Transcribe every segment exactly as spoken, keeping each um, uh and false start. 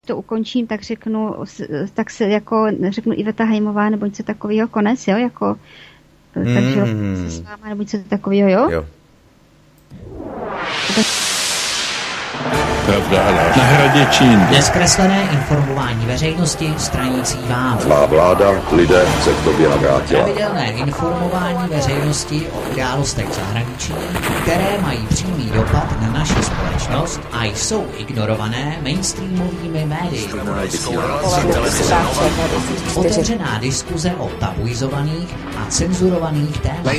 to ukončím, tak řeknu, tak se jako řeknu Iveta Hajmová nebo něco takového, konec, jo, jako mm. takže se s váma nebo něco takového, jo? Jo. Tak... Pravda, na hradě Čín. Nezkreslené informování veřejnosti stranící vám. Má vláda, lidé se k tobě navrátila. Pravidelné informování veřejnosti o událostech v zahraničí, které mají přímý dopad na naši společnost a jsou ignorované mainstreamovými médii. Otevřená diskuze o tabuizovaných a cenzurovaných tématech.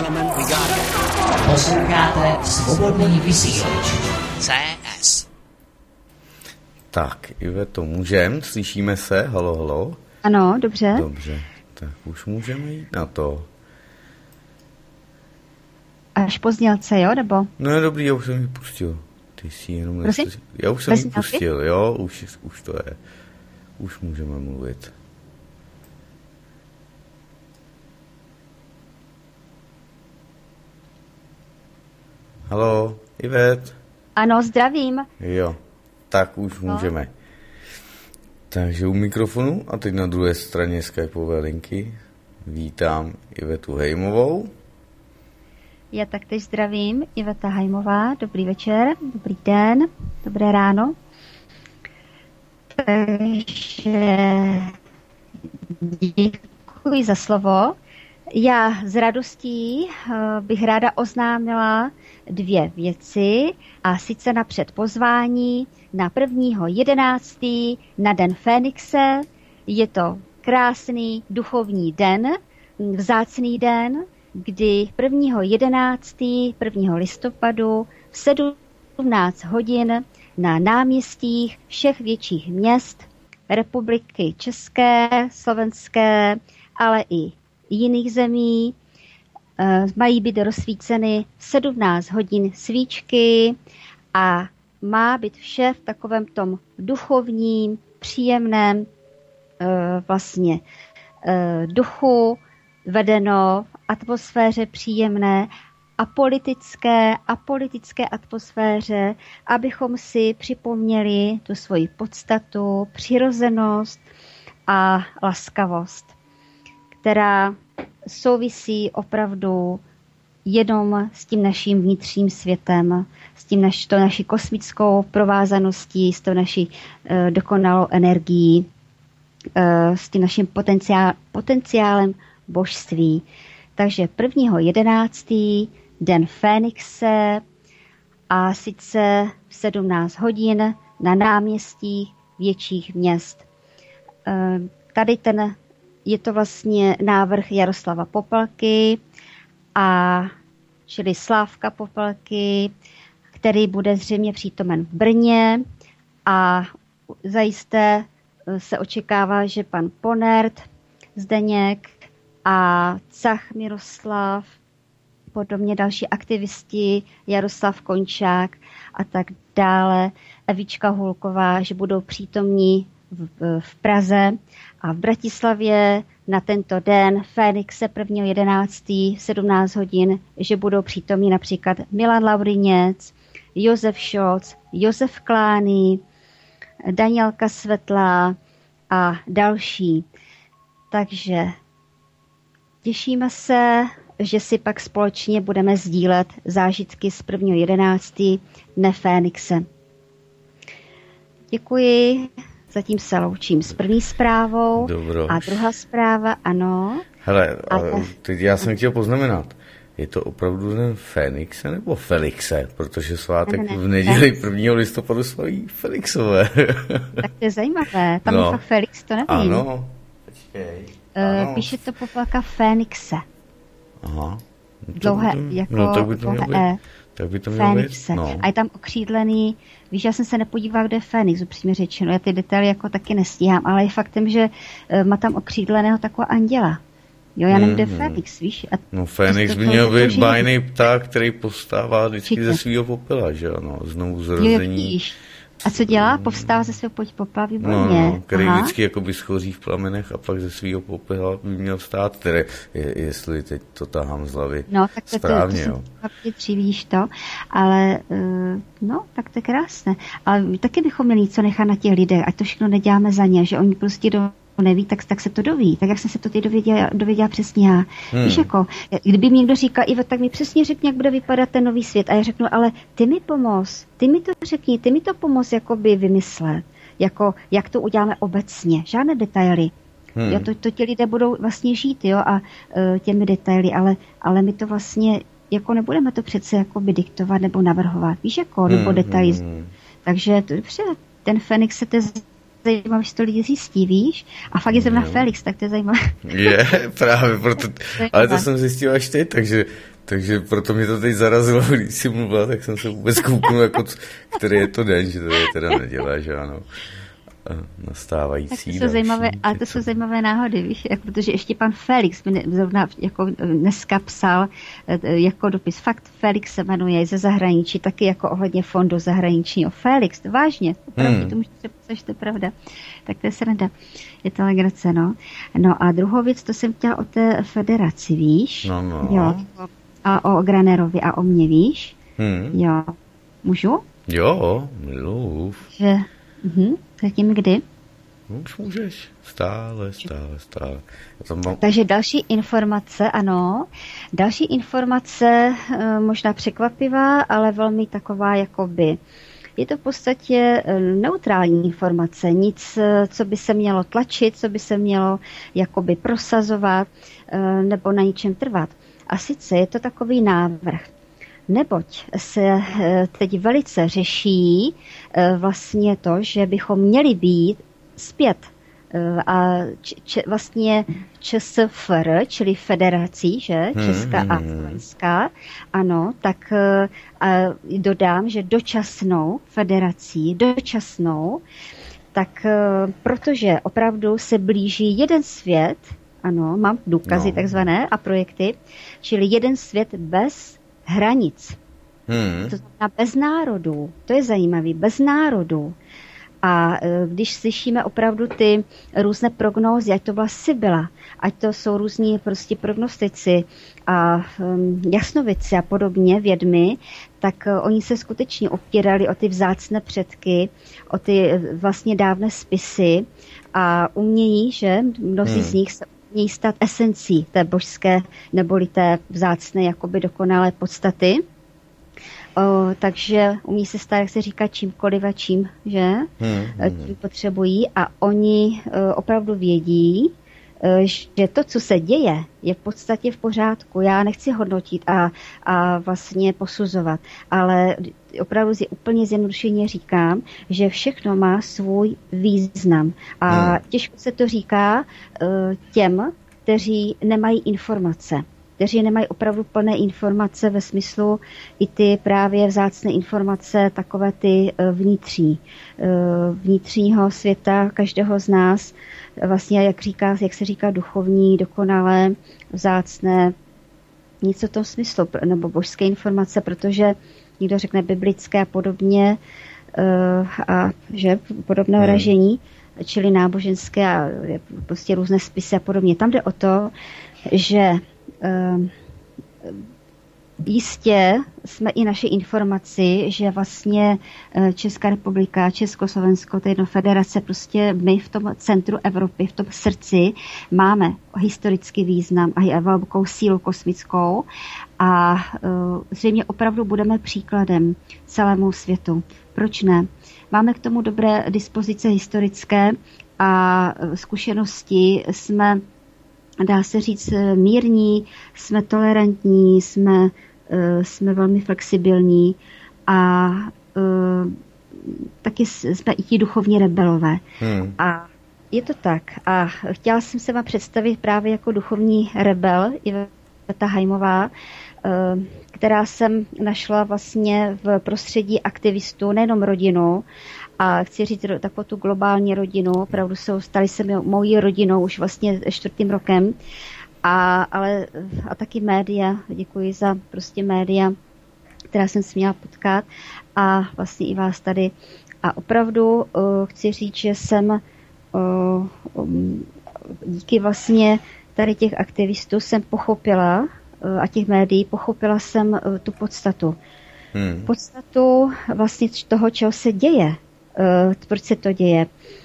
Posloucháte Svobodný vysílač. C S. Tak, Iveto, můžem? Slyšíme se? Halo, halo? Ano, dobře. Dobře, tak už můžeme jít na to. Až po znělce, jo, nebo? No je dobrý, já už jsem ji pustil. Ty si jenom... Prosím? Nestaří... Já už jsem ji pustil, jo, už, už to je. Už můžeme mluvit. Halo, Ivet? Ano, zdravím. Jo, tak už no. můžeme. Takže u mikrofonu a teď na druhé straně skypeové linky vítám Ivetu Hejmovou. Já taktéž zdravím, Iveta Hajmová. Dobrý večer, dobrý den, dobré ráno. Takže děkuji za slovo. Já s radostí bych ráda oznámila dvě věci, a sice napřed pozvání na prvního jedenáctého na Den Fénixe. Je to krásný duchovní den, vzácný den, kdy prvního jedenáctého prvního listopadu v sedmnáct hodin na náměstích všech větších měst Republiky České, Slovenské, ale i jiných zemí mají být rozsvíceny v sedmnáct hodin svíčky a má být vše v takovém tom duchovním, příjemném vlastně duchu vedeno, v atmosféře příjemné a politické a politické atmosféře, abychom si připomněli tu svoji podstatu, přirozenost a laskavost, která souvisí opravdu jenom s tím naším vnitřním světem, s tím naš, to naší kosmickou provázaností, s tou naší uh, dokonalou energií, uh, s tím naším potenciál, potenciálem božství. Takže prvního jedenáctého Den Fénixe a sice v sedmnáct hodin na náměstích větších měst. Uh, tady ten je to vlastně návrh Jaroslava Popelky, a čili Slávka Popelky, který bude zřejmě přítomen v Brně, a zajisté se očekává, že pan Ponert, Zdeněk a Cach Miroslav, podobně další aktivisti, Jaroslav Končák a tak dále, Evička Hulková, že budou přítomní v, v Praze a v Bratislavě na tento den Fénixe prvního jedenáctého v sedmnáct hodin, že budou přítomní například Milan Lauriněc, Josef Šolc, Josef Klány, Danielka Svetlá a další. Takže těšíme se, že si pak společně budeme sdílet zážitky z prvního jedenáctého dne Fénixe. Děkuji. Zatím se loučím s první zprávou. Dobro. A druhá zpráva, ano. Hele, a teď já jsem chtěl poznamenat, je to opravdu den Fénixe nebo Felixe? Protože svátek ne, ne, v neděli prvního listopadu slaví Felixové. Tak to je zajímavé, tam no. je fakt Felix, to nevím. Ano, počkej. Ano. Píše to Popelka Fénixe. Aha. No dlouhé, to, jako no, tak by to mělo E. Tak by to mělo Fénixe. No. A je tam okřídlený, víš, já jsem se nepodívala, kde je Fénix, upřímně řečeno, já ty detaily jako taky nestíhám, ale je faktem, že uh, má tam okřídleného takového anděla. Jo, já nevím, kde je Fénix, víš? A no Fénix by měl být bájný pták, který postává vždycky ze svýho popela, že ano, znovu zrození A co dělá? Povstává ze svého popela, výborně. No, no, který Aha. vždycky jakoby schoří v plamenech a pak ze svého popela by měl vstát, které, je, jestli teď to tahám z hlavy no, tak to, správně. To, to, to jo. Dřívíš to, ale no, tak to je krásné. Ale taky bychom měli něco nechat na těch lidech, ať to všechno neděláme za ně, že oni prostě do neví, tak, tak se to doví. Tak jak jsem se to teď dověděla, dověděla přesně já. Hmm. Víš jako, kdyby mi někdo říkal, Ivo, tak mi přesně řekni, jak bude vypadat ten nový svět. A já řeknu, ale ty mi pomoz, ty mi to řekni, ty mi to pomoz jakoby vymyslet. Jako, jak to uděláme obecně. Žádné detaily. Hmm. Jo, to, to ti lidé budou vlastně žít, jo, a uh, těmi detaily, ale, ale my to vlastně, jako nebudeme to přece jakoby diktovat nebo navrhovat. Víš jako, hmm. nebo detaily. Hmm. Takže to, ten Fenix se te zajímavé, že to lidi zjistí, víš? A fakt je zrovna no. Felix, tak to je zajímavé. Je, právě, proto, ale to jsem zjistil až teď, takže, takže proto mě to teď zarazilo, když jsi mluvila, tak jsem se vůbec kouknul, jako, který je to den, že to je teda nedělá, že ano. Nastávající. Tak to jsou zajímavé, ale to jsou zajímavé náhody, víš, jak, protože ještě pan Felix mi zrovna jako dneska psal jako dopis. Fakt Felix se jmenuje ze zahraničí, taky jako ohledně fondu zahraničního. Felix, to vážně, opravdu, hmm. to můžete psat, že to je pravda. Tak to je sranda. Je to legrace, no. No a druhou věc, to jsem chtěla o té federaci, víš? No, no. Jo, a o Granerovi a o mě, víš? Hmm. Jo. Můžu? Jo, mluv. Že... Mhm. Zatím kdy? Už můžeš. Stále, stále, stále. Mám... Takže další informace, ano. Další informace, možná překvapivá, ale velmi taková jakoby. Je to v podstatě neutrální informace. Nic, co by se mělo tlačit, co by se mělo jakoby prosazovat nebo na ničem trvat. A sice je to takový návrh. Neboť se teď velice řeší vlastně to, že bychom měli být zpět a č, vlastně ČSFR, čili federací, že? Česká hmm, a Slovenská, ano, tak a dodám, že dočasnou federací, dočasnou, tak protože opravdu se blíží jeden svět, ano, mám důkazy no. takzvané a projekty, čili jeden svět bez hranic. Hmm. To znamená bez národů. To je zajímavé. Bez národů. A když slyšíme opravdu ty různé prognózy, ať to byla Sibylla, ať to jsou různí prostě prognostici a um, jasnovici a podobně, vědmy, tak uh, oni se skutečně opírali o ty vzácné předky, o ty vlastně dávné spisy a umějí, že mnozí hmm. z nich se umějí stát esencí té božské neboli té vzácné jakoby dokonalé podstaty. O, takže umí se stát, jak se říká, čímkoliv a čím, že? Hmm, hmm. Čím potřebují a oni o, opravdu vědí, o, že to, co se děje, je v podstatě v pořádku. Já nechci hodnotit a, a vlastně posuzovat, ale opravdu si úplně zjednodušeně říkám, že všechno má svůj význam. A hmm. těžko se to říká o, těm, kteří nemají informace. kteří nemají opravdu plné informace ve smyslu i ty právě vzácné informace, takové ty vnitřní, vnitřního světa každého z nás, vlastně jak, říká, jak se říká duchovní, dokonalé, vzácné, něco v tom smyslu, nebo božské informace, protože někdo řekne biblické a podobně, a že podobné hmm. ražení, čili náboženské a prostě různé spisy a podobně. Tam jde o to, že Uh, jistě jsme i naše informaci, že vlastně Česká republika, Československo, to je jedno federace, prostě my v tom centru Evropy, v tom srdci máme historický význam a velkou sílu kosmickou a uh, zřejmě opravdu budeme příkladem celému světu. Proč ne? Máme k tomu dobré dispozice historické a zkušenosti, jsme dá se říct mírní, jsme tolerantní, jsme, uh, jsme velmi flexibilní a uh, taky jsme i ti duchovní rebelové. Hmm. A je to tak. A chtěla jsem se vám představit právě jako duchovní rebel Iveta Hajmová, uh, která jsem našla vlastně v prostředí aktivistů, nejenom rodinu, a chci říct takovou tu globální rodinu, opravdu jsou, stali se mojí rodinou už vlastně čtvrtým rokem, a, ale, a taky média, děkuji za prostě média, která jsem si měla potkat a vlastně i vás tady. A opravdu chci říct, že jsem díky vlastně tady těch aktivistů jsem pochopila a těch médií pochopila jsem tu podstatu. Hmm. Podstatu vlastně toho, čeho se děje, proč se to děje.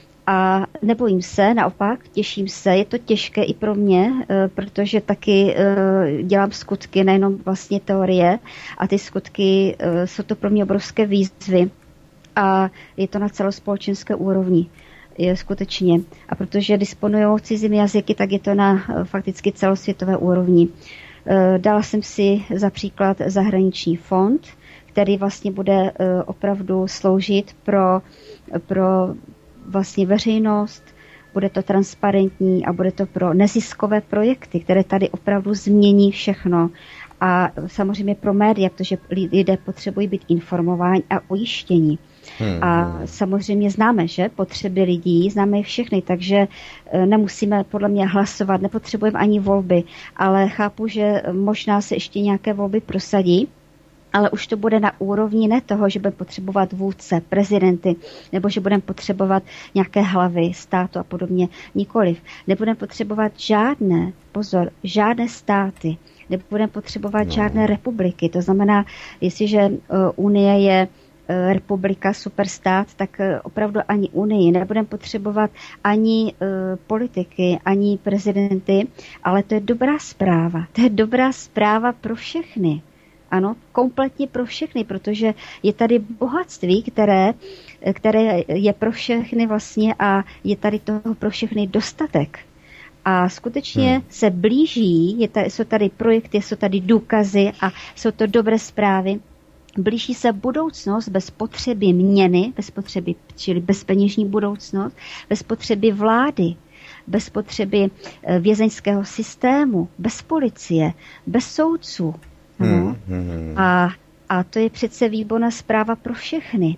A nebojím se, naopak, těším se, je to těžké i pro mě, protože taky dělám skutky, nejenom vlastně teorie, a ty skutky jsou to pro mě obrovské výzvy a je to na celospolečenské úrovni. Je skutečně. A protože disponují cizími jazyky, tak je to na fakticky celosvětové úrovni. Dala jsem si za příklad zahraniční fond, který vlastně bude opravdu sloužit pro, pro vlastně veřejnost, bude to transparentní a bude to pro neziskové projekty, které tady opravdu změní všechno. A samozřejmě pro média, protože lidé potřebují být informováni a ujištění. Hmm. A samozřejmě známe, že potřeby lidí, známe je všechny, takže nemusíme podle mě hlasovat, nepotřebujeme ani volby, ale chápu, že možná se ještě nějaké volby prosadí, ale už to bude na úrovni ne toho, že budeme potřebovat vůdce, prezidenty, nebo že budeme potřebovat nějaké hlavy státu a podobně. Nikoliv. Nebudeme potřebovat žádné, pozor, žádné státy, nebudeme potřebovat no. žádné republiky. To znamená, jestliže uh, Unie je uh, republika, superstát, tak uh, opravdu ani Unii. Nebudeme potřebovat ani uh, politiky, ani prezidenty, ale to je dobrá zpráva. To je dobrá zpráva pro všechny. Ano, kompletně pro všechny, protože je tady bohatství, které, které je pro všechny vlastně a je tady toho pro všechny dostatek. A skutečně hmm. se blíží, je tady, jsou tady projekty, jsou tady důkazy a jsou to dobré zprávy. Blíží se budoucnost bez potřeby měny, bez potřeby, čili bezpeněžní budoucnost, bez potřeby vlády, bez potřeby vězeňského systému, bez policie, bez soudců. Hmm, hmm. A, a to je přece výborná zpráva pro všechny.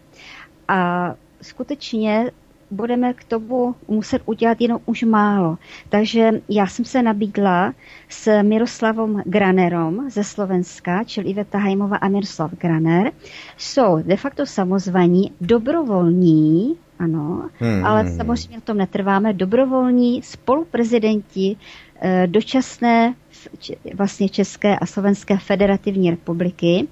A skutečně budeme k tomu muset udělat jenom už málo. Takže já jsem se nabídla s Miroslavom Granerom ze Slovenska, čili Iveta Hajmová a Miroslav Graner. Jsou de facto samozvaní, dobrovolní, ano, hmm. ale samozřejmě na tom netrváme, dobrovolní spoluprezidenti eh, dočasné vlastně České a Slovenské federativní republiky.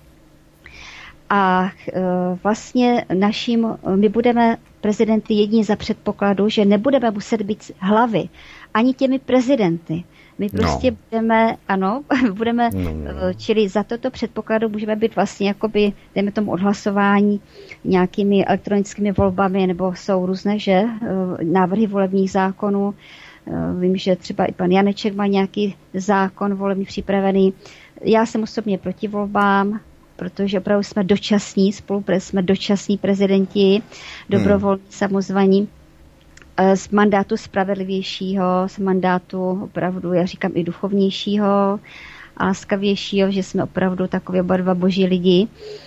A e, vlastně naším, my budeme prezidenty jediní za předpokladu, že nebudeme muset být hlavy ani těmi prezidenty. My prostě no. budeme, ano, budeme, no, no. čili za toto předpokladu můžeme být vlastně jakoby, dejme tomu odhlasování nějakými elektronickými volbami, nebo jsou různé, že, návrhy volebních zákonů. Vím, že třeba i pan Janeček má nějaký zákon volební připravený. Já jsem osobně proti volbám, protože opravdu jsme dočasní, spolupre, jsme dočasní prezidenti, dobrovolní hmm. samozvaní, z mandátu spravedlivějšího, z mandátu opravdu, já říkám i duchovnějšího a laskavějšího, že jsme opravdu takový oba dva boží lidi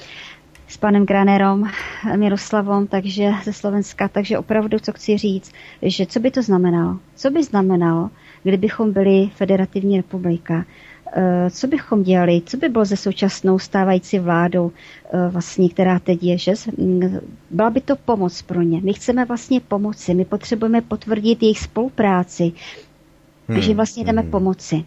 s panem Granerom, Miroslavom, takže ze Slovenska, takže opravdu, co chci říct, že co by to znamenalo? Co by znamenalo, kdybychom byli federativní republika? Co bychom dělali? Co by bylo se současnou stávající vládou, vlastně, která teď je? Že? Byla by to pomoc pro ně. My chceme vlastně pomoci. My potřebujeme potvrdit jejich spolupráci, hmm. že vlastně jdeme hmm. pomoci.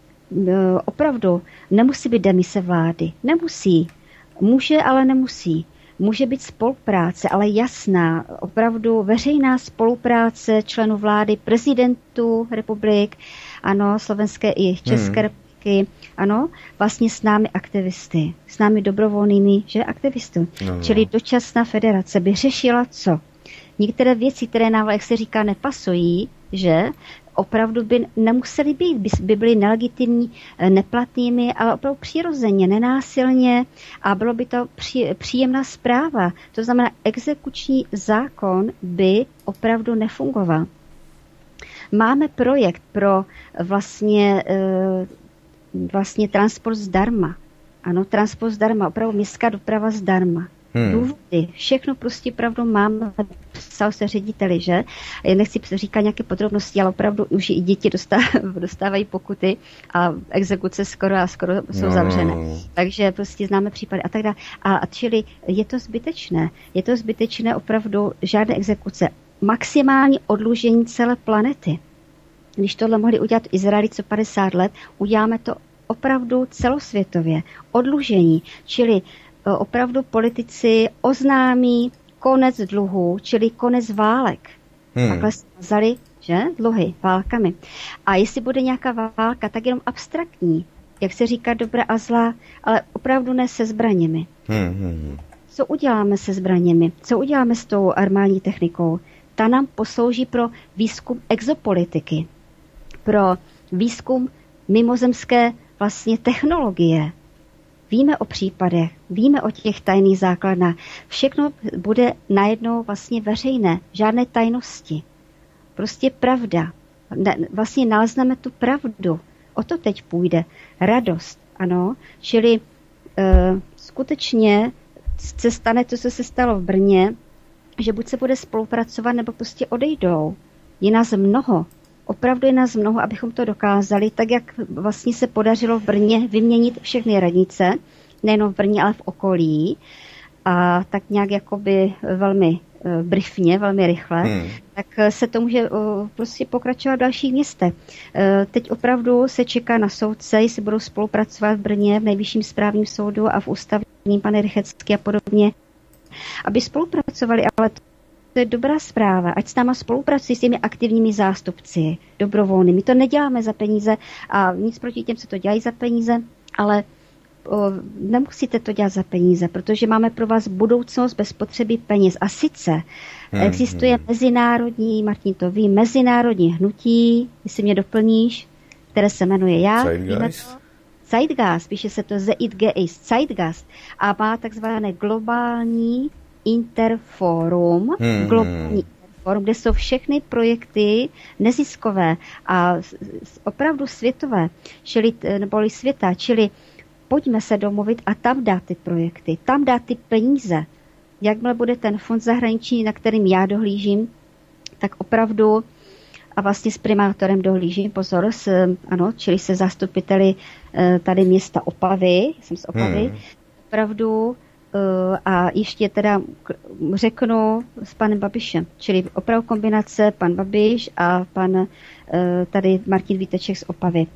Opravdu nemusí být demise vlády. Nemusí. Může, ale nemusí. Může být spolupráce, ale jasná, opravdu veřejná spolupráce členů vlády, prezidentů republik, ano, slovenské i české hmm. republiky, ano, vlastně s námi aktivisty, s námi dobrovolnými, že aktivisty. No, Čili dočasná federace by řešila co? Některé věci, které nám, jak se říká, nepasují, že opravdu by nemuseli být, by, by byly nelegitimní, neplatnými, ale opravdu přirozeně, nenásilně a bylo by to při, příjemná zpráva. To znamená, exekuční zákon by opravdu nefungoval. Máme projekt pro vlastně, vlastně transport zdarma. Ano, transport zdarma, opravdu městská doprava zdarma. hmm. důvody, všechno prostě pravdu mám, psal se řediteli, že? Já nechci říkat nějaké podrobnosti, ale opravdu už i děti dostávají, dostávají pokuty a exekuce skoro a skoro jsou no. zavřené. Takže prostě známe případy a tak dále. A čili je to zbytečné. Je to zbytečné opravdu žádné exekuce. Maximální odlužení celé planety. Když tohle mohli udělat v Izraeli co padesát let, uděláme to opravdu celosvětově. Odlužení, čili opravdu politici oznámí konec dluhů, čili konec válek. Hmm. Takhle jsme vzali, že? Dluhy, válkami. A jestli bude nějaká válka, tak jenom abstraktní. Jak se říká dobré a zlá, ale opravdu ne se zbraněmi. Hmm, hmm. Co uděláme se zbraněmi? Co uděláme s tou armádní technikou? Ta nám poslouží pro výzkum exopolitiky, pro výzkum mimozemské vlastně technologie. Víme o případech, víme o těch tajných základnách. Všechno bude najednou vlastně veřejné, žádné tajnosti. Prostě pravda. Vlastně nalezneme tu pravdu. O to teď půjde. Radost, ano. Čili e, skutečně se stane to, co se stalo v Brně, že buď se bude spolupracovat, nebo prostě odejdou. Je nás mnoho. Opravdu je nás mnoho, abychom to dokázali, tak jak vlastně se podařilo v Brně vyměnit všechny radnice, nejenom v Brně, ale v okolí, a tak nějak jakoby velmi uh, brifně, velmi rychle, hmm. tak se to může uh, prostě pokračovat v dalších městech. Uh, teď opravdu se čeká na soudce, jestli budou spolupracovat v Brně, v nejvyšším správním soudu a v ústavním, pane Rychecký a podobně, aby spolupracovali, ale to To je dobrá zpráva, ať s náma spolupracují s těmi aktivními zástupci, dobrovolnými. My to neděláme za peníze a nic proti těm, co to dělají za peníze, ale o, nemusíte to dělat za peníze, protože máme pro vás budoucnost bez potřeby peněz. A sice hmm, existuje hmm. mezinárodní, Martin to ví, mezinárodní hnutí, jestli mě doplníš, které se jmenuje já. Zeitgeist. Zeitgeist, píše se to Zeitgeist, Zeitgeist a má takzvané globální Interforum, hmm. globální Interforum, kde jsou všechny projekty neziskové a opravdu světové, čili, neboli světa, čili pojďme se domluvit a tam dát ty projekty, tam dát ty peníze. Jakmile bude ten fond zahraniční, na kterým já dohlížím, tak opravdu a vlastně s primátorem dohlížím, pozor, s, ano, čili se zastupiteli tady města Opavy, jsem z Opavy, hmm. opravdu a ještě teda řeknu s panem Babišem, čili opravdu kombinace pan Babiš a pan tady Martin Víteček z Opavy.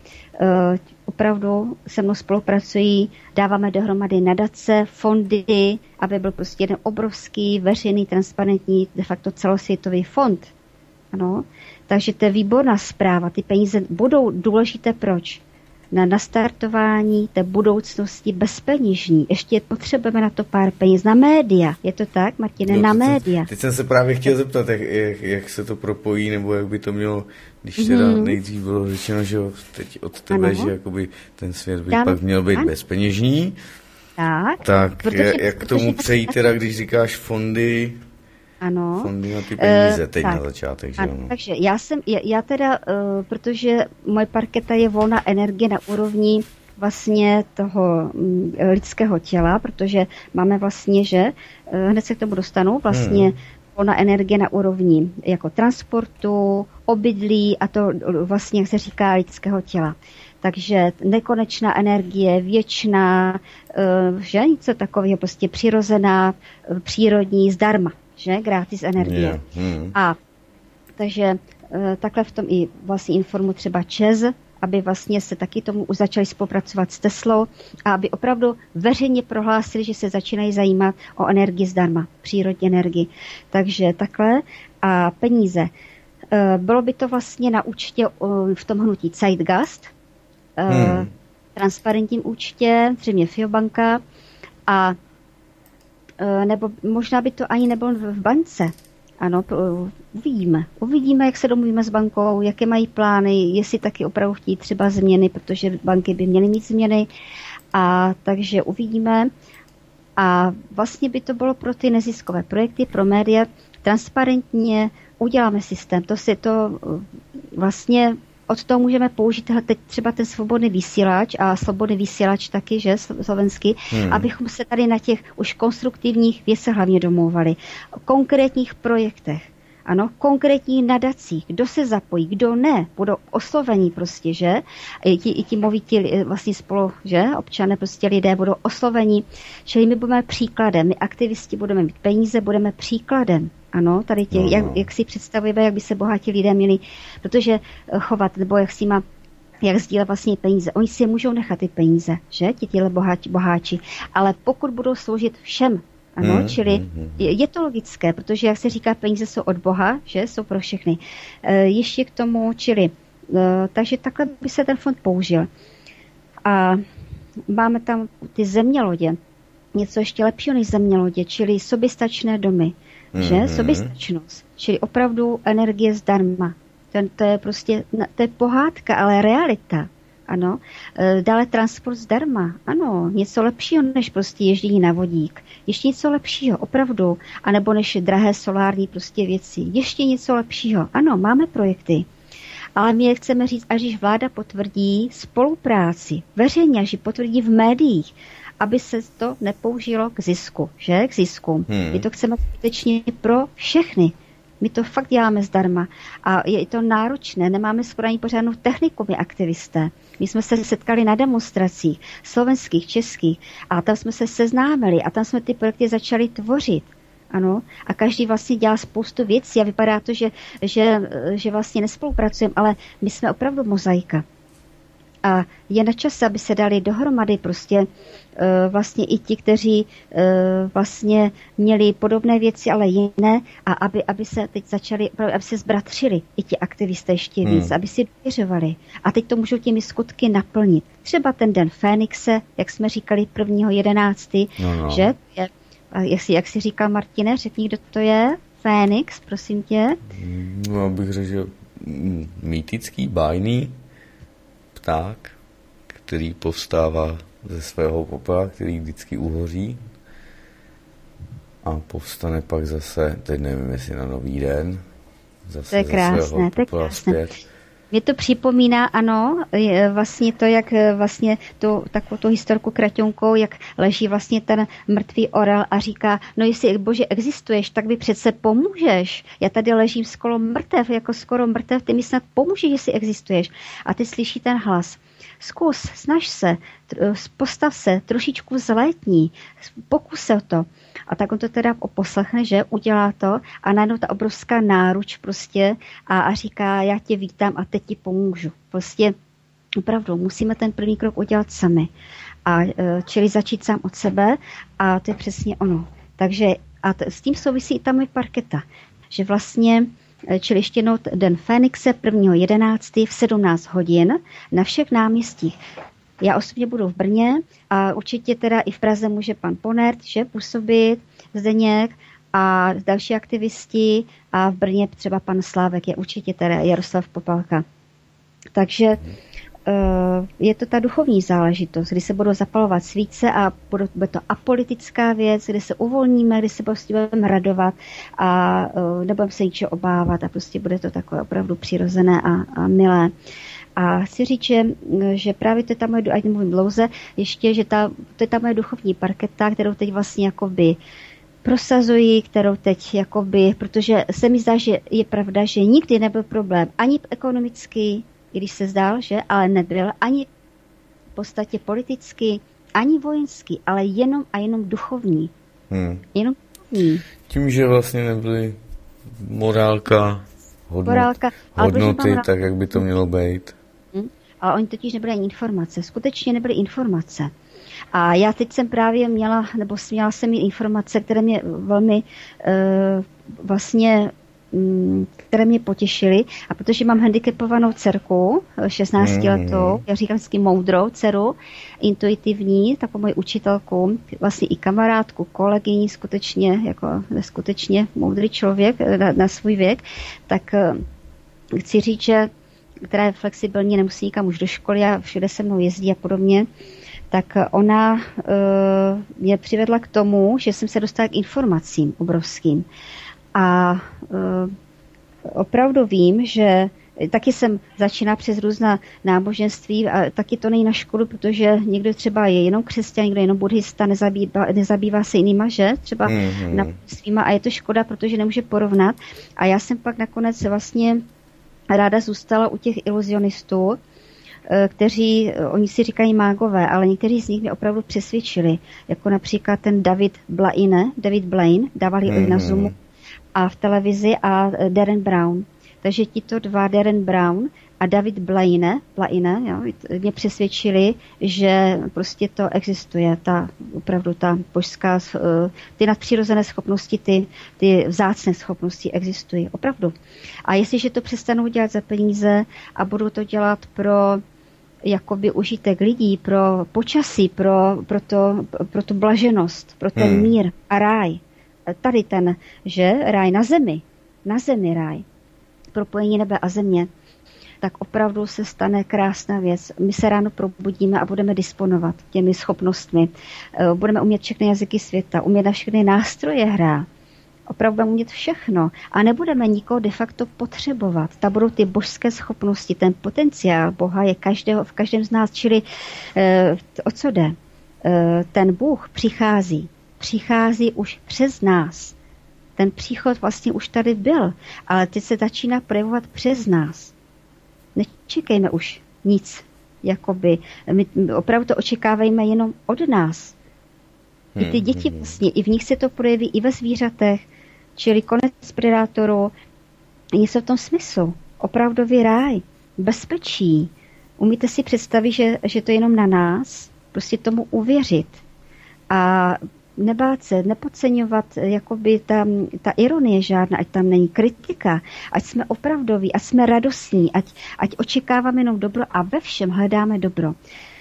Opravdu se mnou spolupracují, dáváme dohromady nadace, fondy, aby byl prostě jeden obrovský, veřejný, transparentní, de facto celosvětový fond. Ano. Takže to je výborná zpráva. Ty peníze budou důležité. Proč? Na nastartování té budoucnosti bezpeněžní. Ještě potřebujeme na to pár peněz. Na média. Je to tak, Martine? No, na média. Teď jsem se právě chtěl zeptat, jak, jak, jak se to propojí, nebo jak by to mělo, když teda hmm. nejdřív bylo řečeno, že teď od tebe, ano. že jakoby ten svět by Dám, pak měl být ano. bezpeněžní. Tak. Tak protože, jak k tomu přejít teda, když říkáš fondy... Ano. Fondy na ty peníze, teď tak, na začátek, že ano. Takže já jsem, já, já teda, uh, protože moje parketa je volná energie na úrovni vlastně toho um, lidského těla, protože máme vlastně, že, uh, hned se k tomu dostanu, vlastně hmm. volná energie na úrovni jako transportu, obydlí a to vlastně, jak se říká, lidského těla. Takže nekonečná energie, věčná, uh, že něco takového, prostě přirozená, uh, přírodní, zdarma. Že? Gratis energie. Yeah. Hmm. A takže e, takhle v tom i vlastně informu třeba ČEZ, aby vlastně se taky tomu už začali spolupracovat s Teslou a aby opravdu veřejně prohlásili, že se začínají zajímat o energii zdarma, přírodní energii. Takže takhle a peníze. E, bylo by to vlastně na účtě o, v tom hnutí Zeitgeist, e, hmm. transparentním účtě, třeba Fiobanka a nebo možná by to ani nebylo v bance. Ano, uvidíme. Uvidíme, jak se domluvíme s bankou, jaké mají plány, jestli taky opravdu chtějí třeba změny, protože banky by měly mít změny. A takže uvidíme. A vlastně by to bylo pro ty neziskové projekty, pro média, transparentně uděláme systém. To si to vlastně od toho můžeme použít teď třeba ten svobodný vysílač a svobodný vysílač taky, že, slovenský, hmm. abychom se tady na těch už konstruktivních věcech hlavně domlouvali. O konkrétních projektech. Ano, konkrétní nadacích, kdo se zapojí, kdo ne, budou oslovení prostě, že? I ti, i ti movití vlastně spolu, že? Občané, prostě lidé budou oslovení, čili my budeme příkladem, my aktivisti budeme mít peníze, budeme příkladem. Ano, tady tě, no, no. Jak, jak si představujeme, jak by se bohatí lidé měli, protože chovat, nebo jak si má jak sdílet vlastně peníze. Oni si je můžou nechat ty peníze, že? Ti těle boháči, boháči. Ale pokud budou sloužit všem, ano, hmm, čili hmm, je, je to logické, protože, jak se říká, peníze jsou od Boha, že jsou pro všechny. E, ještě k tomu, čili, e, takže takhle by se ten fond použil. A máme tam ty zemělodě, něco ještě lepšího než zemělodě, čili soběstačné domy, hmm, že? Soběstačnost, čili opravdu energie zdarma. Ten, to je prostě, to je pohádka, ale realita. Ano, dále transport zdarma, ano, něco lepšího než prostě ježdění na vodík, ještě něco lepšího, opravdu, anebo než drahé solární prostě věci, ještě něco lepšího, ano, máme projekty, ale my je chceme říct, až když vláda potvrdí spolupráci, veřejně, až ji potvrdí v médiích, aby se to nepoužilo k zisku, že, k zisku. Hmm. My to chceme skutečně pro všechny. My to fakt děláme zdarma a je to náročné, nemáme skoro ani pořádnou techniku, my aktivisté. My jsme se setkali na demonstracích slovenských, českých a tam jsme se seznámili a tam jsme ty projekty začali tvořit. Ano, a každý vlastně dělá spoustu věcí a vypadá to, že, že, že vlastně nespolupracujeme, ale my jsme opravdu mozaika. A je na čase, aby se dali dohromady prostě uh, vlastně i ti, kteří uh, vlastně měli podobné věci, ale jiné, a aby, aby se teď začali, aby se zbratřili i ti aktivisté ještě víc, hmm. aby si důvěřovali. A teď to můžou těmi skutky naplnit. Třeba ten den Fénixe, jak jsme říkali prvního jedenáctého No, no. že? Jak si, jak si říkal, Martine, řekni, kdo to je? Fénix, prosím tě. No, abych řekl, že mýtický, bájný pták, který povstává ze svého popela, který vždycky uhoří a povstane pak zase, teď nevím, jestli na nový den, zase to je krásné, to je krásné. Mě to připomíná, ano, vlastně to, jak vlastně tu, takovou tu historku kraťonkou, jak leží vlastně ten mrtvý orel a říká, no jestli, bože, existuješ, tak by přece pomůžeš. Já tady ležím skoro mrtev, jako skoro mrtev, ty mi snad pomůžeš, jestli existuješ. A ty slyší ten hlas. Zkus, snaž se, postav se, trošičku zlétní, pokus se o to. A tak on to teda poslechne, že udělá to a najednou ta obrovská náruč prostě a, a říká, já tě vítám a teď ti pomůžu. Prostě opravdu musíme ten první krok udělat sami. A čili začít sám od sebe a to je přesně ono. Takže a t- s tím souvisí i ta moje parketa, že vlastně čili ještě jednou den Fénixe prvního jedenáctého v sedmnáct hodin na všech náměstích. Já osobně budu v Brně a určitě teda i v Praze může pan Ponert, že, působit, Zdeněk a další aktivisti a v Brně třeba pan Slávek je určitě teda Jaroslav Popelka. Takže je to ta duchovní záležitost, kdy se budou zapalovat svíce a bude to apolitická věc, kdy se uvolníme, kdy se prostě budeme radovat a nebudeme se ničeho obávat a prostě bude to takové opravdu přirozené a, a milé. A chci říct, že, že právě to je ta moje, ať nemluvím dlouze, ještě, že ta, to je ta moje duchovní parketa, kterou teď vlastně jakoby prosazuji, kterou teď jakoby, protože se mi zdá, že je pravda, že nikdy nebyl problém ani ekonomický, i když se zdál, že, ale nebyl ani v podstatě politický, ani vojenský, ale jenom a jenom duchovní. Hmm. Jenom duchovní. Tím, že vlastně nebyly morálka, hodnot, morálka hodnoty, morálka, tak jak by to mělo být. Hmm. Ale oni totiž nebyly ani informace. Skutečně nebyly informace. A já teď jsem právě měla, nebo měla jsem i informace, které mě velmi uh, vlastně které mě potěšily. A protože mám handicapovanou dcerku, šestnáctiletou, mm. já říkám vždycky moudrou dceru, intuitivní, takovou moji učitelku, vlastně i kamarádku, kolegyni, skutečně, jako skutečně moudrý člověk na, na svůj věk, tak chci říct, že která je flexibilní, nemusí nikam už do školy a všude se mnou jezdí a podobně, tak ona uh, mě přivedla k tomu, že jsem se dostala k informacím obrovským. A uh, opravdu vím, že taky jsem začínala přes různá náboženství a taky to není na škodu, protože někdo třeba je jenom křesťan, někdo je jenom buddhista, nezabývá, nezabývá se jinýma, že? Třeba mm-hmm. náboženstvíma a je to škoda, protože nemůže porovnat. A já jsem pak nakonec vlastně ráda zůstala u těch iluzionistů, kteří, oni si říkají mágové, ale někteří z nich mě opravdu přesvědčili, jako například ten David Blaine, David Blaine, dávali mm-hmm. na Zoomu a v televizi a Darren Brown. Takže tito dva, Darren Brown a David Blaine, Blaine jo, mě přesvědčili, že prostě to existuje, ta opravdu ta božská, ty nadpřirozené schopnosti, ty, ty vzácné schopnosti existují, opravdu. A jestliže to přestanou dělat za peníze a budou to dělat pro jakoby užitek lidí, pro počasí, pro, pro, to, pro tu blaženost, pro ten hmm. mír a ráj, tady ten, že ráj na zemi, na zemi ráj, propojení nebe a země, tak opravdu se stane krásná věc. My se ráno probudíme a budeme disponovat těmi schopnostmi. Budeme umět všechny jazyky světa, umět na všechny nástroje hrát. Opravdu budeme umět všechno a nebudeme nikoho de facto potřebovat. Ta budou ty božské schopnosti, ten potenciál Boha je každého, v každém z nás, čili eh, o co jde? Eh, ten Bůh přichází. Přichází už přes nás. Ten příchod vlastně už tady byl, ale teď se začíná projevovat přes nás. Nečekejme už nic, jakoby. My opravdu to očekávejme jenom od nás. I ty děti vlastně, i v nich se to projeví, i ve zvířatech, čili konec predátorů, něco v tom smyslu. Opravdový ráj, bezpečí. Umíte si představit, že, že to je jenom na nás, prostě tomu uvěřit. A nebát se, nepodceňovat jakoby ta, ta ironie žádná, ať tam není kritika, ať jsme opravdoví, ať jsme radostní, ať, ať očekáváme jenom dobro a ve všem hledáme dobro.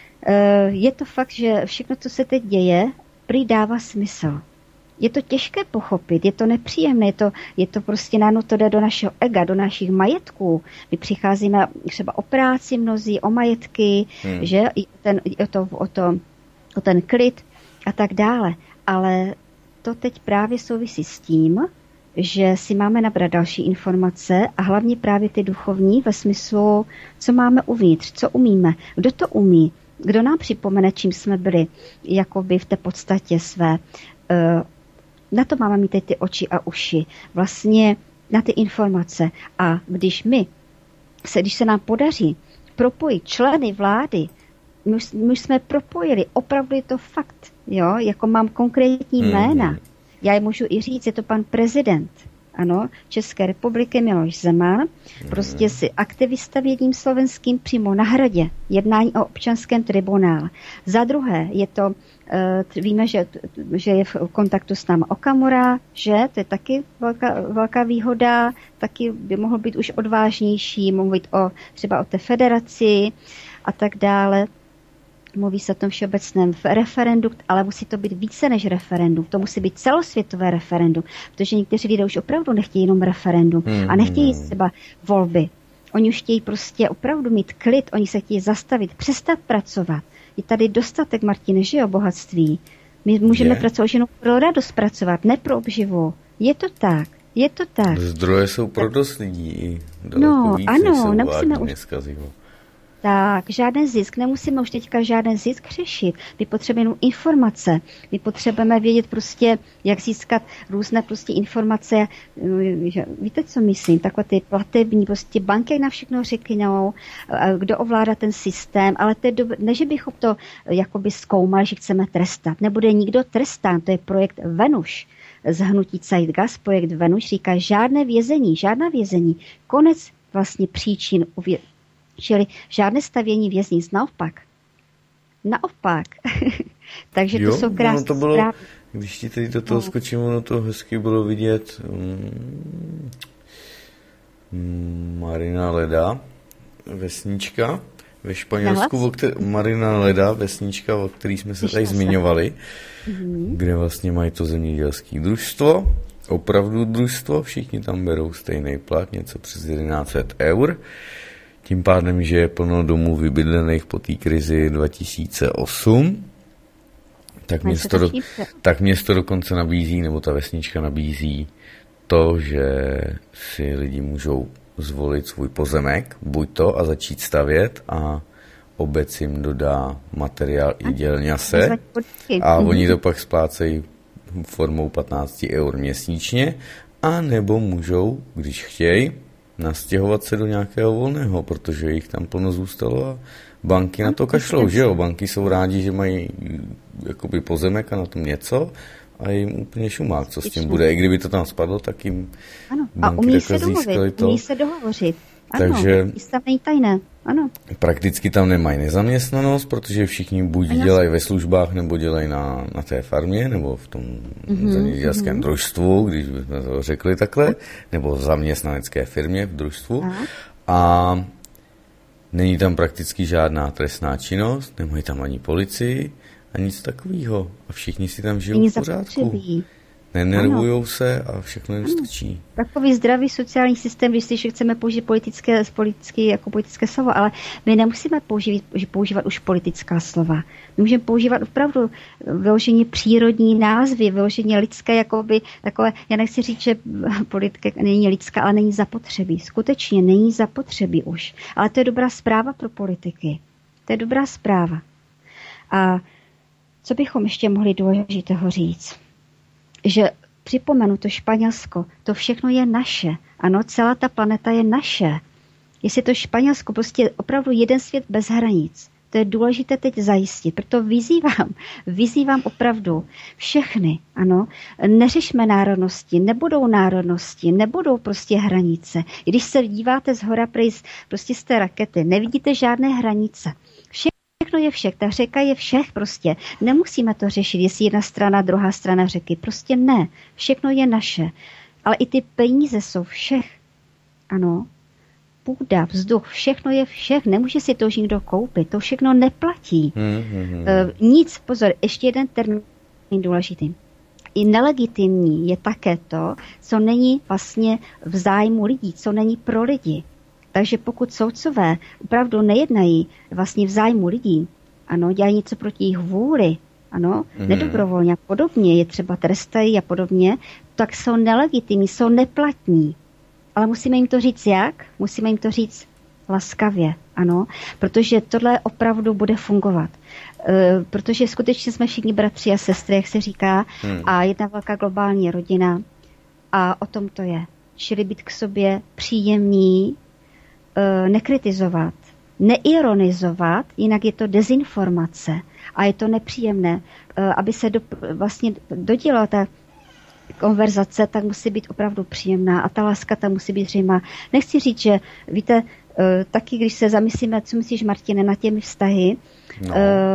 Je to fakt, že všechno, co se teď děje, prý dává smysl. Je to těžké pochopit, je to nepříjemné, je to, je to prostě náno to jde do našeho ega, do našich majetků. My přicházíme třeba o práci mnozí, o majetky, hmm. že i ten, o, to, o, to, o ten klid a tak dále. Ale to teď právě souvisí s tím, že si máme nabrat další informace a hlavně právě ty duchovní ve smyslu, co máme uvnitř, co umíme, kdo to umí, kdo nám připomene, čím jsme byli jakoby v té podstatě své. Na to máme mít teď ty oči a uši, vlastně na ty informace. A když my, se, když se nám podaří propojit členy vlády, my, my jsme propojili, opravdu je to fakt, jo, jako mám konkrétní jména. Já je můžu i říct, je to pan prezident, ano, České republiky Miloš Zeman, prostě si aktivista vědním slovenským přímo na Hradě, jednání o občanském tribunále. Za druhé je to, víme, že, že je v kontaktu s námi Okamura, že to je taky velká, velká výhoda, taky by mohl být už odvážnější, mluvit o, třeba o té federaci a tak dále. Mluví se o tom všeobecném referendu, ale musí to být více než referendum. To musí být celosvětové referendum, protože někteří lidé už opravdu nechtějí jenom referendum hmm. a nechtějí třeba volby. Oni už chtějí prostě opravdu mít klid, oni se chtějí zastavit, přestat pracovat. Je tady dostatek, Martine, že jo, bohatství. My můžeme je. pracovat jenom pro radost pracovat, ne pro obživu. Je to tak, je to tak. Zdroje jsou pro dost lidí. No, ano, nemusíme už... Tak, žádný zisk, nemusíme už teďka žádný zisk řešit. My potřebujeme jenom informace. My potřebujeme vědět prostě, jak získat různé prostě informace. Víte, co myslím? Takové ty platební, prostě banky na všechno řeknou, kdo ovládá ten systém, ale to je dob... ne, že bychom to jakoby zkoumali, že chceme trestat. Nebude nikdo trestán, to je projekt Venuš. Z hnutí Zeitgeist, projekt Venuš říká žádné vězení, žádná vězení. Konec vlastně příčin uvě... Čili žádné stavění věznic, naopak. Naopak. Takže jo, to jsou krásné no to bylo, zprávy. Když ti tady do toho no. skočím, ono to hezky bylo vidět. Um, Marina Leda, vesnička ve Španělsku, o které, Marina Leda, vesnička, o který jsme se tady zmiňovali, mm-hmm. kde vlastně mají to zemědělské družstvo, opravdu družstvo, všichni tam berou stejný plat, něco přes jedenáct set eur. Tím pádem, že je plno domů vybydlených po té krizi dva tisíce osm, tak město, do, tak město dokonce nabízí, nebo ta vesnička nabízí to, že si lidi můžou zvolit svůj pozemek, buď to a začít stavět a obec jim dodá materiál i dělňase a oni to pak splácejí formou patnáct eur měsíčně, a nebo můžou, když chtějí, nastěhovat se do nějakého volného, protože jich tam plno zůstalo a banky na to kašlou, že jo? Banky jsou rádi, že mají jakoby pozemek a na tom něco a jim úplně šumák, co s tím bude. I kdyby to tam spadlo, tak jim ano. A umí se domluvit, umí se dohovořit. Ano, takže tam není tajné. Ano. Prakticky tam nemají nezaměstnanost, protože všichni buď dělají ve službách, nebo dělají na, na té farmě, nebo v tom mm-hmm, zemědělském mm-hmm. družstvu, když bychom to řekli takhle, nebo v zaměstnanecké firmě v družstvu. Aha. A není tam prakticky žádná trestná činnost, nemají tam ani policii a nic takového. A všichni si tam žijou v pořádku. Nenervujou se a všechno jim stačí. Takový zdravý sociální systém, když si chceme použít politické, politické, jako politické slovo, ale my nemusíme používat, používat už politická slova. My můžeme používat opravdu vyloženě přírodní názvy, vyloženě lidské, jakoby takové, já nechci říct, že politika není lidská, ale není zapotřebí. Skutečně není zapotřebí už. Ale to je dobrá zpráva pro politiky. To je dobrá zpráva. A co bychom ještě mohli důležitého říct? Že připomenu to Španělsko, to všechno je naše. Ano, celá ta planeta je naše. Jestli to Španělsko, prostě opravdu jeden svět bez hranic. To je důležité teď zajistit. Proto vyzývám, vyzývám opravdu všechny, ano, neřešme národnosti, nebudou národnosti, nebudou prostě hranice. Když se díváte z hora prostě z té rakety, nevidíte žádné hranice. Všechno je všech, ta řeka je všech prostě. Nemusíme to řešit, jestli jedna strana, druhá strana řeky. Prostě ne. Všechno je naše. Ale i ty peníze jsou všech. Ano. Půda, vzduch, všechno je všech. Nemůže si to už nikdo koupit. To všechno neplatí. Mm-hmm. E, nic, pozor, ještě jeden termín důležitý. I nelegitimní je také to, co není vlastně v zájmu lidí, co není pro lidi. Takže pokud soudcové opravdu nejednají vlastně v zájmu lidí, ano, dělají něco proti jejich vůli, ano, mm. nedobrovolně a podobně, je třeba trestají a podobně, tak jsou nelegitimní, jsou neplatní. Ale musíme jim to říct jak? Musíme jim to říct laskavě, ano, protože tohle opravdu bude fungovat. E, protože skutečně jsme všichni bratři a sestry, jak se říká, mm. a jedna velká globální rodina a o tom to je. Čili být k sobě příjemní, nekritizovat, neironizovat, jinak je to dezinformace a je to nepříjemné. Aby se do, vlastně dodělala ta konverzace, tak musí být opravdu příjemná a ta láska tam musí být zřejmá. Nechci říct, že víte, taky když se zamyslíme, co myslíš, Martine, na těmi vztahy, no.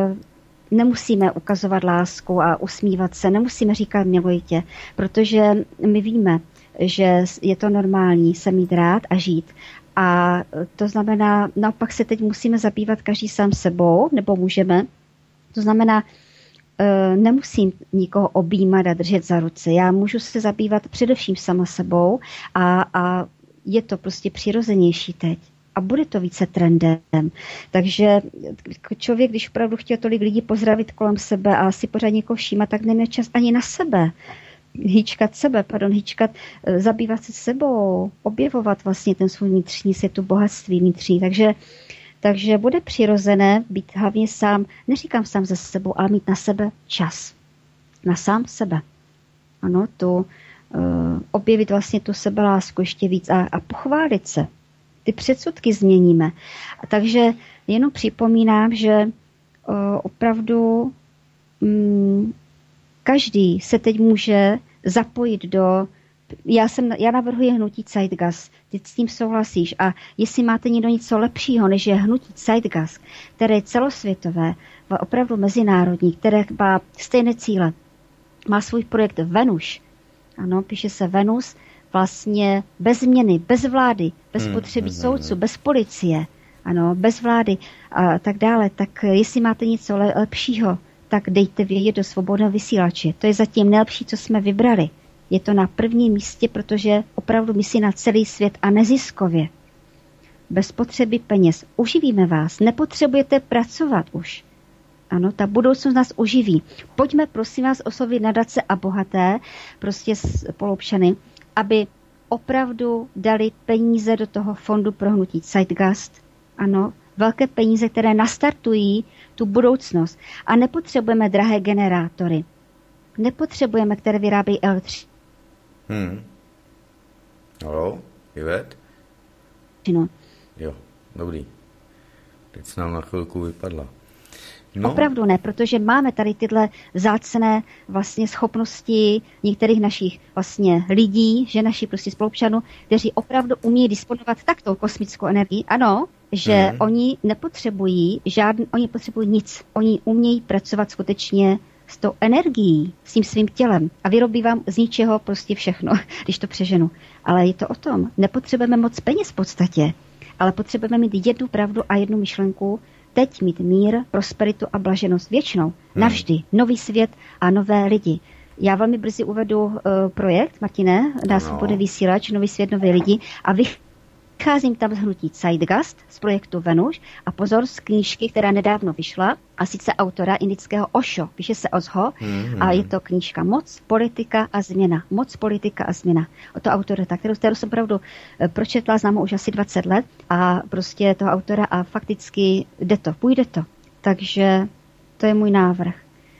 Nemusíme ukazovat lásku a usmívat se, nemusíme říkat miluji tě, protože my víme, že je to normální se mít rád a žít. A to znamená, naopak se teď musíme zabývat každý sám sebou, nebo můžeme. To znamená, e, nemusím nikoho objímat a držet za ruce. Já můžu se zabývat především sama sebou a, a je to prostě přirozenější teď. A bude to více trendem. Takže člověk, když opravdu chtěl tolik lidí pozdravit kolem sebe a si pořád někoho všímat, tak neměl čas ani na sebe. Hýčkat sebe, pardon, hýčkat, zabývat se sebou, objevovat vlastně ten svůj vnitřní svět, tu bohatství vnitřní. Takže, takže bude přirozené být hlavně sám, neříkám sám ze sebou, ale mít na sebe čas. Na sám sebe. Ano, tu, uh, objevit vlastně tu sebelásku ještě víc a, a pochválit se. Ty předsudky změníme. A takže jenom připomínám, že uh, opravdu um, každý se teď může zapojit do... Já, jsem, já navrhuji hnutí Zeitgeist. Ty s tím souhlasíš. A jestli máte někdo něco lepšího, než je hnutí Zeitgeist, které je celosvětové, opravdu mezinárodní, které má stejné cíle, má svůj projekt Venus. Ano, píše se Venus, vlastně bez změny, bez vlády, bez hmm, potřeby hmm, soudců, hmm. bez policie, ano, bez vlády a tak dále. Tak jestli máte něco lepšího, tak dejte vědět do svobodného vysílače. To je zatím nejlepší, co jsme vybrali. Je to na prvním místě, protože opravdu myslí na celý svět a neziskově. Bez potřeby peněz. Uživíme vás. Nepotřebujete pracovat už. Ano, ta budoucnost nás uživí. Pojďme, prosím vás, oslovit nadace a bohaté, prostě spoluobčany, aby opravdu dali peníze do toho fondu pro hnutí Zeitgeist. Ano, velké peníze, které nastartují tu budoucnost. A nepotřebujeme drahé generátory. Nepotřebujeme, které vyrábějí elektřinu. Hmm. Halo, Ivet? Jo, dobrý. Teď jsi nám na chvilku vypadla. No. Opravdu ne, protože máme tady tyhle vzácné vlastně schopnosti některých našich vlastně lidí, že našich prostě spolupčanů, kteří opravdu umí disponovat takto kosmickou energií. Ano, že mm. oni nepotřebují žádný, oni potřebují nic. Oni umějí pracovat skutečně s tou energií, s tím svým tělem a vyrobí vám z ničeho prostě všechno, když to přeženu. Ale je to o tom, nepotřebujeme moc peněz v podstatě, ale potřebujeme mít jednu pravdu a jednu myšlenku, teď mít mír, prosperitu a blaženost věčnou. Navždy. Nový svět a nové lidi. Já velmi brzy uvedu uh, projekt, Martine, na Svobodný vysílač, Nový svět, nové lidi a vycházím tam z hnutí Zeitgeist, z projektu Venuš a pozor z knížky, která nedávno vyšla, a sice autora indického Osho. Píše se Osho mm-hmm. a je to knížka Moc, politika a změna. Moc, politika a změna. O to autora, kterou, kterou jsem opravdu pročetla, znám už asi dvacet let a prostě toho autora a fakticky jde to, půjde to. Takže to je můj návrh.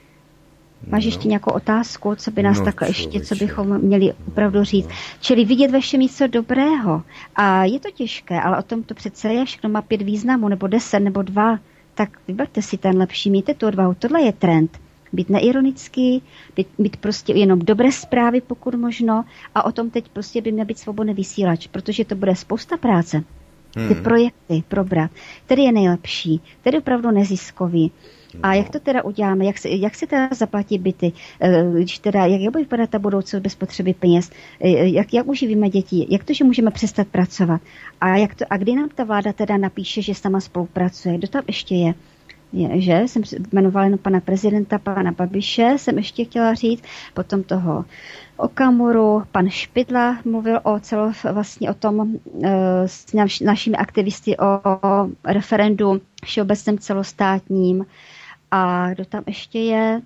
Máš no. ještě nějakou otázku, co by nás no, takhle ještě, co bychom měli opravdu říct? No. Čili vidět ve všem něco dobrého. A je to těžké, ale o tom to přece je, všechno má pět významů, nebo deset, nebo dva. Tak vyberte si ten lepší, mějte tu odvahu. Tohle je trend. Být neironický, být, být prostě jenom dobré zprávy, pokud možno. A o tom teď prostě by měl být svobodný vysílač, protože to bude spousta práce. Ty hmm. projekty probrat. Který je nejlepší, který je opravdu neziskový. A jak to teda uděláme? Jak se, jak se teda zaplatí byty? Když teda, jak bude vypadat ta budoucnost bez potřeby peněz? Jak, jak uživíme děti? Jak to, že můžeme přestat pracovat? A, jak to, a kdy nám ta vláda teda napíše, že s náma spolupracuje? Kdo tam ještě je? je že? Jsem jmenovala jenom pana prezidenta, pana Babiše, jsem ještě chtěla říct, potom toho Okamuru, pan Špidla mluvil o celo, vlastně o tom s naš, našimi aktivisty o, o referendu všeobecném celostátním. A kdo tam ještě je?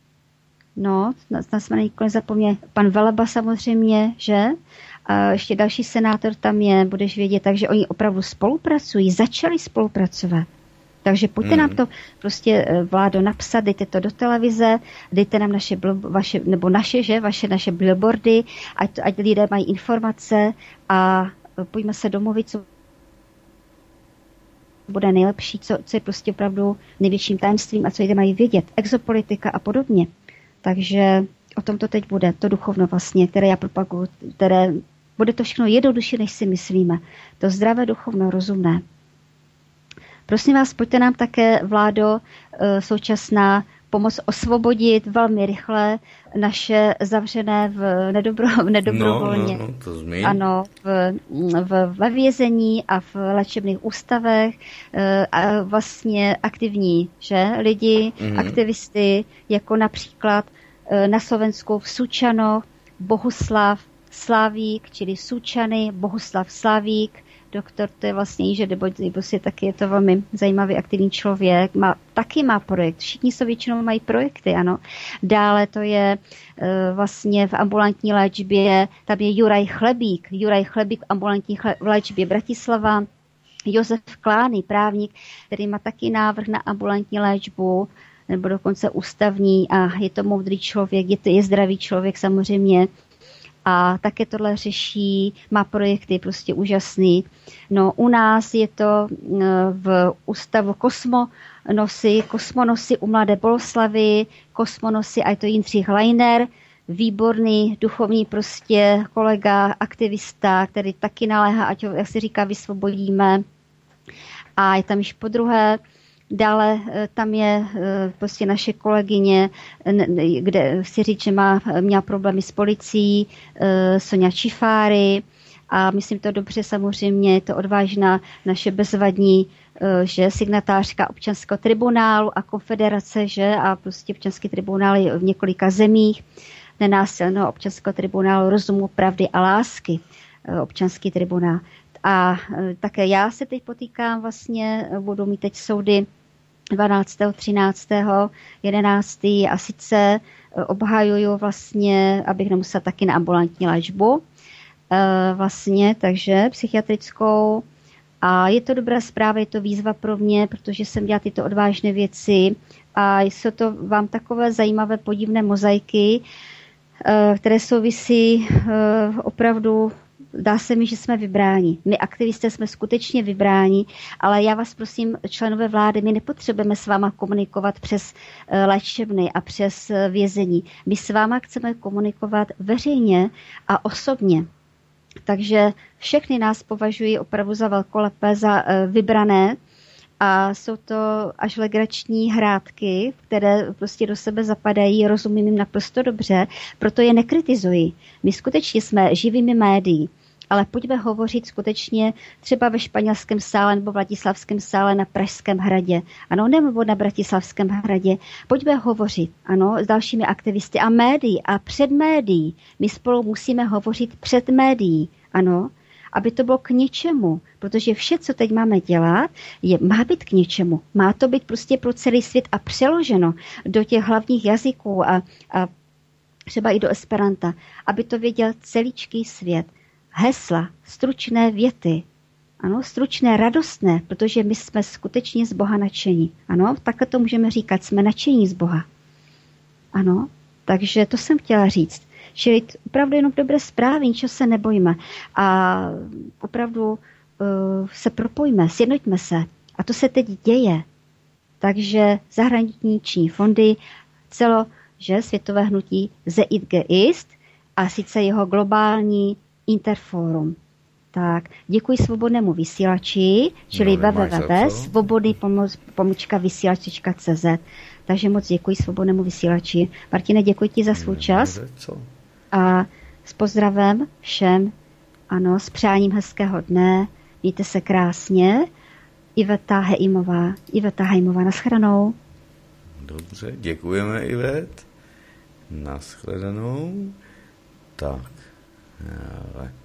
No, na jsme nikoli nezapomněli. Pan Veleba samozřejmě, že? A ještě další senátor tam je, budeš vědět. Takže oni opravdu spolupracují, začali spolupracovat. Takže pojďte mm. nám to prostě, vládo, napsat, dejte to do televize, dejte nám naše, vaše, nebo naše, že? Vaše, naše billboardy, ať, ať lidé mají informace a pojďme se domluvit, co bude nejlepší, co, co je prostě opravdu největším tajemstvím a co lidé mají vědět. Exopolitika a podobně. Takže o tom to teď bude, to duchovno vlastně, které já propaguju, které bude to všechno jednodušší, než si myslíme. To zdravé duchovno, rozumné. Prosím vás, pojďte nám také, vládo, současná pomoc osvobodit velmi rychle naše zavřené v, nedobro, v nedobrovolně. No, no, no, to změň. Ano, v, v, ve vězení a v léčebných ústavech a vlastně aktivní, že? Lidi, mm-hmm. aktivisty, jako například na Slovensku v Sučanoch, Bohuslav Slavík, čili Sučany, Bohuslav Slavík, doktor, to je vlastně Jiže Debojzibus, je taky je to velmi zajímavý aktivní člověk, má, taky má projekt, všichni se většinou mají projekty, ano. Dále to je e, vlastně v ambulantní léčbě, tam je Juraj Chlebík, Juraj Chlebík v ambulantní chle, v léčbě Bratislava, Josef Klány, právník, který má taky návrh na ambulantní léčbu, nebo dokonce ústavní a je to moudrý člověk, je to je zdravý člověk samozřejmě, a také tohle řeší, má projekty prostě úžasný. No u nás je to v ústavu Kosmonosy, Kosmonosy u Mladé Boleslavy, Kosmonosy a je to Jindřich Leiner, výborný duchovní prostě kolega, aktivista, který taky naléhá, ať ho, jak se říká, vysvobodíme. A je tam již po druhé. Dále tam je prostě naše kolegyně, kde si říct, že má, měla problémy s policií, Sonja Čifáry a myslím to dobře samozřejmě, je to odvážná naše bezvadní, že signatářka občanského tribunálu a konfederace, že a prostě občanský tribunál je v několika zemích, nenásilného občanského tribunálu rozumu, pravdy a lásky, občanský tribunál. A také já se teď potýkám vlastně, budu mít teď soudy dvanáctého, třináctého, jedenáctého a sice obhajuju vlastně, abych nemusela taky na ambulantní léčbu. vlastně, takže psychiatrickou. A je to dobrá zpráva, je to výzva pro mě, protože jsem dělala tyto odvážné věci a jsou to vám takové zajímavé podivné mozaiky, které souvisí opravdu, dá se mi, že jsme vybráni. My aktivisté jsme skutečně vybráni, ale já vás prosím, členové vlády, my nepotřebujeme s váma komunikovat přes léčebny a přes vězení. My s váma chceme komunikovat veřejně a osobně. Takže všechny nás považují opravdu za velkolepé, za vybrané a jsou to až legrační hrátky, které prostě do sebe zapadají, rozumím jim naprosto dobře, proto je nekritizuji. My skutečně jsme živými médií, ale pojďme hovořit skutečně třeba ve Španělském sále nebo Vladislavském sále na Pražském hradě, ano, nebo na Bratislavském hradě. Pojďme hovořit, ano, s dalšími aktivisty a médií a před médií. My spolu musíme hovořit před médií, ano, aby to bylo k něčemu, protože vše, co teď máme dělat, je, má být k něčemu. Má to být prostě pro celý svět a přeloženo do těch hlavních jazyků a, a třeba i do esperanta, aby to věděl celíčký svět. Hesla, stručné věty, ano, stručné, radostné, protože my jsme skutečně z Boha nadšení. Ano, takhle to můžeme říkat, jsme nadšení z Boha. Ano, takže to jsem chtěla říct. Čili opravdu jenom dobré zprávy, ničeho se nebojíme. A opravdu uh, se propojíme, sjednoťme se. A to se teď děje. Takže zahraniční fondy, celo, že světové hnutí Zeitgeist a sice jeho globální Interforum. Tak, děkuji svobodnému vysílači, čili no, w w w tečka svobodný pomlčka vysílač tečka c z. Takže moc děkuji svobodnému vysílači. Martine, děkuji ti za svůj čas. A s pozdravem všem, ano, s přáním hezkého dne. Mějte se krásně. Iveta Heimová. Iveta Heimová, nashledanou. Dobře, děkujeme, Ivet. Nashledanou. Tak. Ale